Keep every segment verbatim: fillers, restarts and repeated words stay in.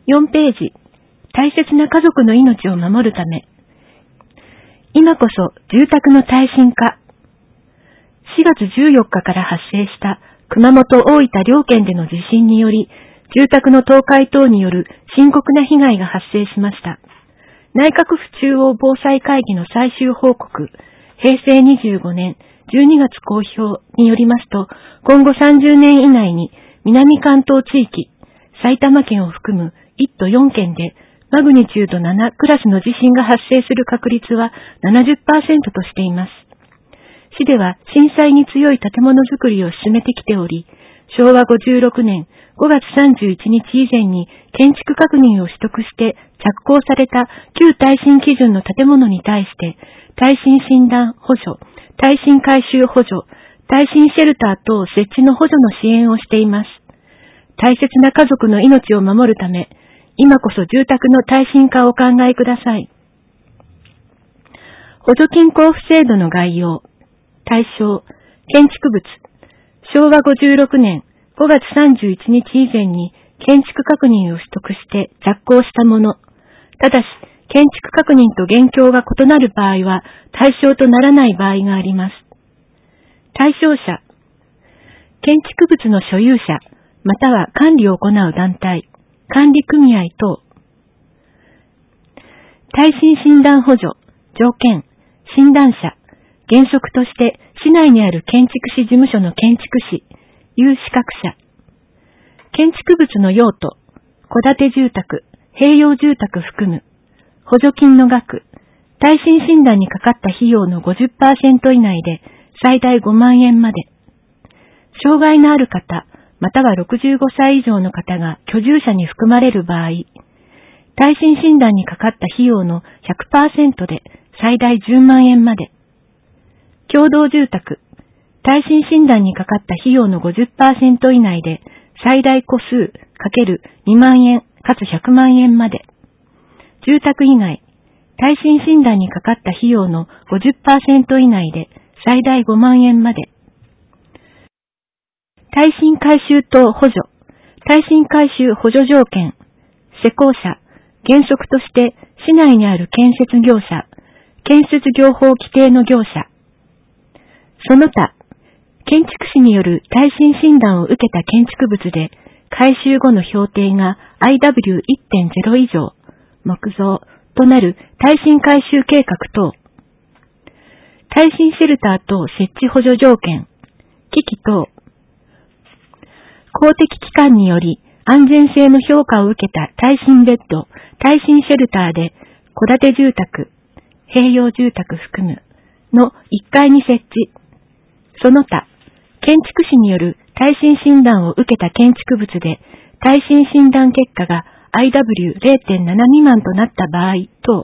よんページ、大切な家族の命を守るため。今こそ住宅の耐震化。しがつじゅうよっかから発生した熊本・大分両県での地震により、住宅の倒壊等による深刻な被害が発生しました。内閣府中央防災会議の最終報告、へいせいにじゅうごねんじゅうにがつ公表によりますと、今後さんじゅうねん以内に南関東地域、埼玉県を含むいっとよんけんでマグニチュードななクラスの地震が発生する確率は ななじゅっパーセント としています。市では震災に強い建物づくりを進めてきており、しょうわごじゅうろくねんごがつさんじゅういちにち以前に建築確認を取得して着工された旧耐震基準の建物に対して耐震診断補助、耐震改修補助、耐震シェルター等設置の補助の支援をしています。大切な家族の命を守るため、今こそ住宅の耐震化をお考えください。補助金交付制度の概要。対象、建築物。しょうわごじゅうろくねんごがつさんじゅういちにち以前に建築確認を取得して着工したもの。ただし、建築確認と現況が異なる場合は対象とならない場合があります。対象者。建築物の所有者、または管理を行う団体、管理組合等。耐震診断補助、条件、診断者、原則として市内にある建築士事務所の建築士、有資格者。建築物の用途、戸建て住宅、併用住宅含む。補助金の額、耐震診断にかかった費用の ごじゅっパーセント 以内で最大ごまんえんまで。障害のある方、またはろくじゅうごさい以上の方が居住者に含まれる場合、耐震診断にかかった費用の ひゃくパーセント で最大じゅうまんえんまで。共同住宅、耐震診断にかかった費用の ごじゅっパーセント 以内で最大戸数 ×にまんえんかつひゃくまんえんまで。住宅以外、耐震診断にかかった費用の ごじゅっパーセント 以内で最大ごまんえんまで。耐震改修等補助、耐震改修補助条件、施工者、原則として市内にある建設業者、建設業法規定の業者。その他、建築士による耐震診断を受けた建築物で、改修後の評定が アイダブリューいってんゼロ 以上、木造となる耐震改修計画等、耐震シェルター等設置補助条件、機器等、公的機関により安全性の評価を受けた耐震ベッド、耐震シェルターで、戸建て住宅、併用住宅含むのいっかいに設置。その他、建築士による耐震診断を受けた建築物で、耐震診断結果が アイダブリューれいてんなな 未満となった場合等。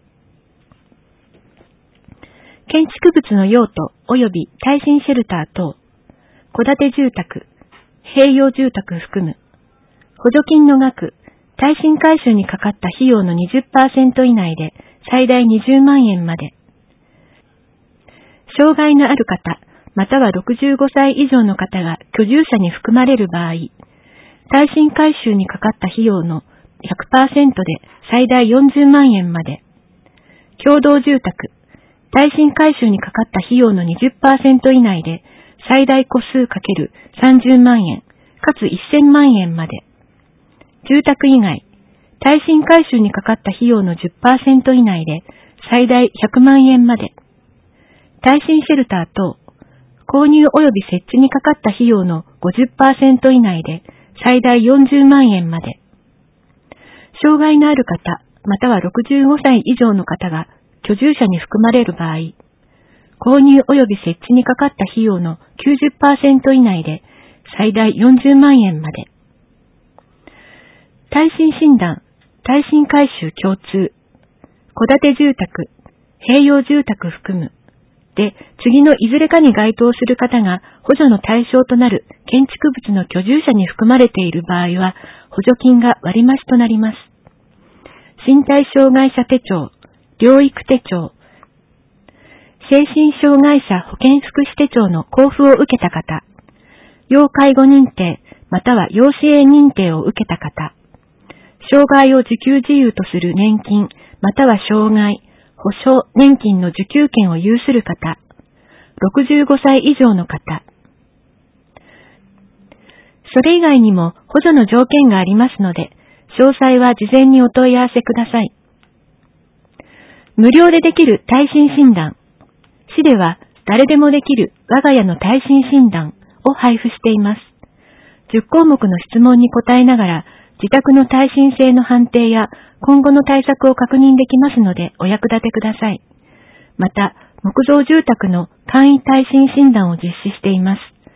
建築物の用途及び耐震シェルター等、戸建て住宅、併用住宅含む。補助金の額、耐震改修にかかった費用の にじゅっパーセント 以内で最大にじゅうまんえんまで。障害のある方、またはろくじゅうごさい以上の方が居住者に含まれる場合、耐震改修にかかった費用の ひゃくパーセント で最大よんじゅうまんえんまで。共同住宅、耐震改修にかかった費用の にじゅっパーセント 以内で最大戸数 ×さんじゅうまんえん、かつせんまんえんまで。住宅以外、耐震改修にかかった費用の じゅっパーセント 以内で最大ひゃくまんえんまで。耐震シェルター等、購入及び設置にかかった費用の ごじゅっパーセント 以内で最大よんじゅうまんえんまで。障害のある方、またはろくじゅうごさい以上の方が居住者に含まれる場合、購入及び設置にかかった費用の きゅうじゅっパーセント 以内で最大よんじゅうまんえんまで。耐震診断、耐震改修共通、戸建て住宅、併用住宅含む。で、次のいずれかに該当する方が補助の対象となる建築物の居住者に含まれている場合は、補助金が割増となります。身体障害者手帳、療育手帳、精神障害者保健福祉手帳の交付を受けた方、要介護認定または要支援認定を受けた方、 障害を受給事由とする年金、または障害、保障年金の受給権を有する方、ろくじゅうごさい以上の方。それ以外にも補助の条件がありますので、詳細は事前にお問い合わせください。無料でできる耐震診断。市では誰でもできる我が家の耐震診断を配布しています。じゅっこうもくの質問に答えながら、自宅の耐震性の判定や今後の対策を確認できますのでお役立てください。また、木造住宅の簡易耐震診断を実施しています。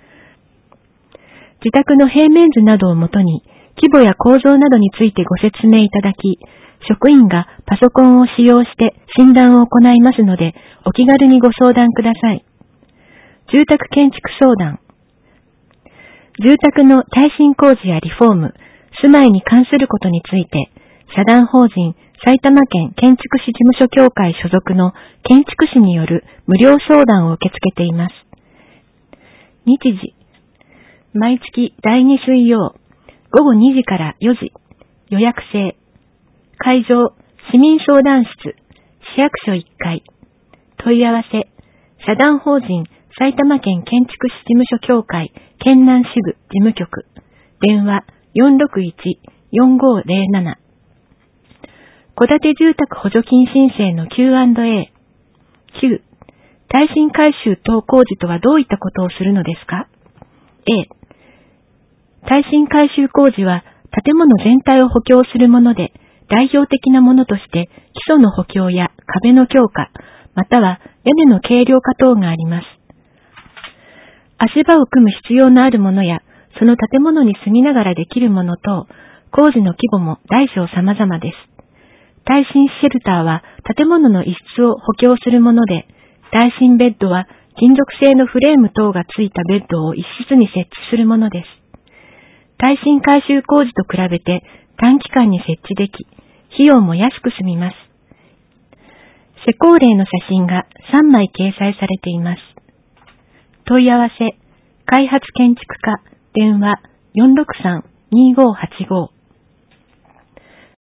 自宅の平面図などをもとに、規模や構造などについてご説明いただき、職員がパソコンを使用して診断を行いますので、お気軽にご相談ください。住宅建築相談。住宅の耐震工事やリフォーム、住まいに関することについて、社団法人埼玉県建築士事務所協会所属の建築士による無料相談を受け付けています。日時、毎月だいに水曜、ごごにじからよじ、予約制。会場、市民相談室、市役所いっかい。問い合わせ、社団法人埼玉県建築士事務所協会県南支部事務局。電話 よんろくいち よんごーぜろなな。戸建て住宅補助金申請の キューアンドエー。きゅう. 耐震改修等工事とはどういったことをするのですか？ A. 耐震改修工事は建物全体を補強するもので、代表的なものとして基礎の補強や壁の強化、または屋根の軽量化等があります。足場を組む必要のあるものや、その建物に住みながらできるもの等、工事の規模も大小様々です。耐震シェルターは建物の一室を補強するもので、耐震ベッドは金属製のフレーム等がついたベッドを一室に設置するものです。耐震改修工事と比べて短期間に設置でき、費用も安く済みます。施工例の写真がさんまい掲載されています。問い合わせ、開発建築課、電話 よんろくさん にーごーはちごー。